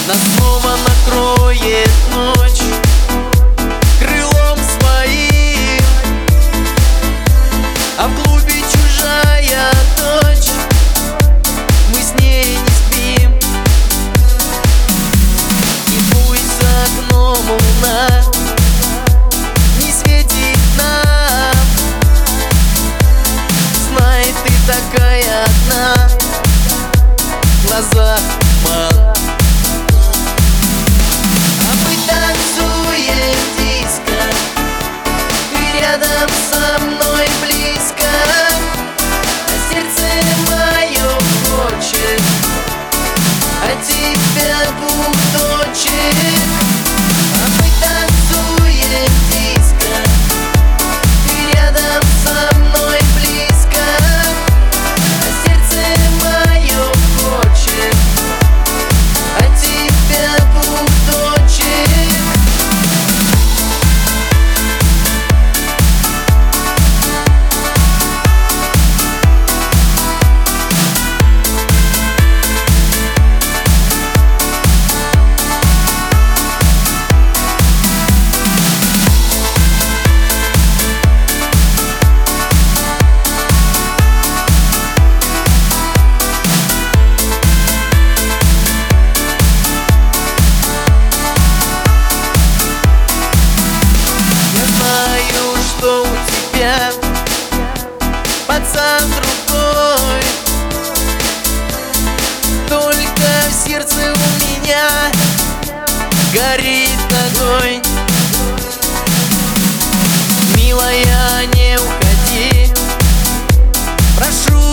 Нас снова накроет ночь крылом своим, а в клубе чужая дочь, мы с ней не спим. И пусть за окном луна не светит нам, знай, ты такая одна, в глазах туман. Рядом со мной близко, а сердце мое хочет от тебя двух точек. А мы танцуем диско, ты рядом со мной близко, а сердце мое хочет от тебя двух точек. Что у тебя пацан другой, только в сердце у меня горит огонь. Милая, не уходи, прошу